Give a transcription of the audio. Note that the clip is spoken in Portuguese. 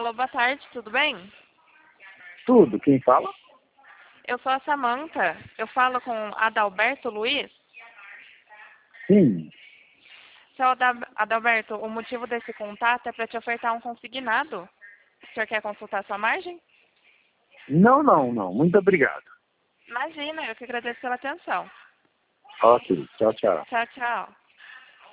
Alô, boa tarde, tudo bem? Tudo, quem fala? Eu sou a Samanta. Eu falo com Adalberto Luiz. Sim. Seu Adalberto, o motivo desse contato é para te ofertar um consignado. O senhor quer consultar sua margem? Não. Muito obrigado. Imagina, eu que agradeço pela atenção. Ok, tchau. Tchau, tchau.